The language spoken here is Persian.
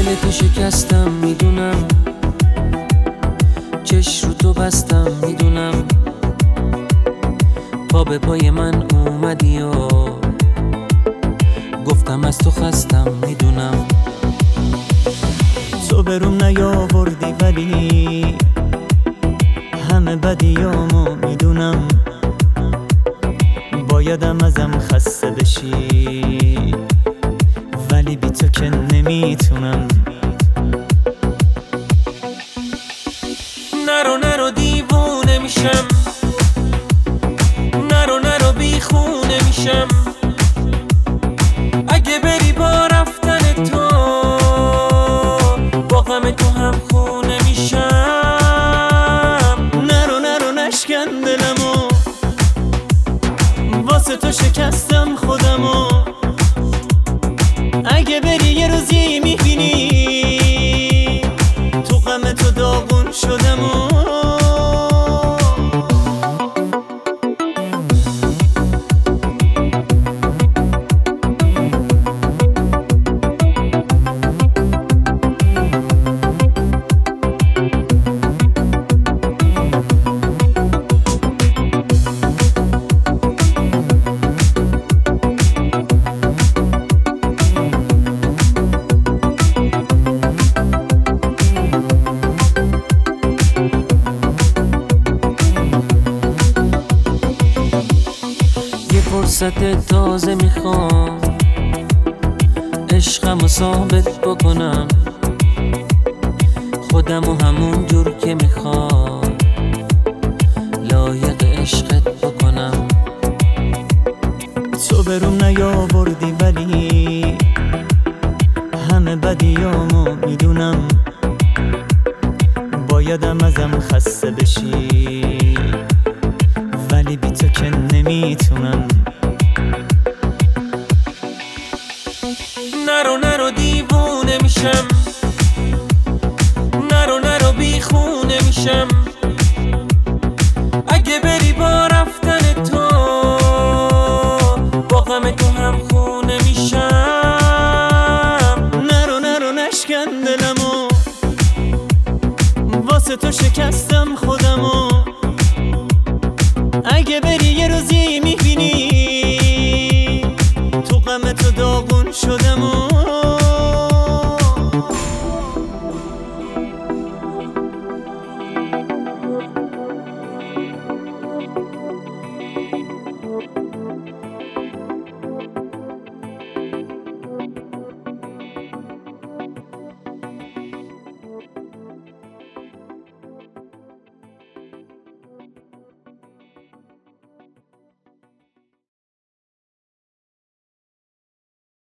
دل تو شکستم میدونم، چش رو تو بستم میدونم، پا به پای من اومدی و گفتم از تو خستم میدونم. تو بروم نیاوردی ولی همه بدیامو میدونم، بایدم ازم خسته بشی ولی بی تو که نمیتونم. نرو دیوونه میشم، نرو بیخونه میشم، اگه بری با رفتن تو با غم تو هم خونه میشم. نرو نشکن دلمو، واسه تو شکستم خودمو، اگه بری یه روزی میبینی تو غم تو داغون شدمو. فرصت تازه میخوام عشقمو ثابت بکنم، خودمو همون جور که میخوام لایق عشقت بکنم. تو بروم نیاوردی ولی همه بدیامو میدونم، بایدم ازم خسته بشی ولی بی تو که نمیتونم. نرو دیوونه میشم، نرو بیخونه میشم، اگه بری با رفتن تو با غم تو هم خونه میشم. نرو نشکن دلمو، واسه تو شکستم خودمو، اگه بری یه روزی میبینی تو غم تو داغون شدمو.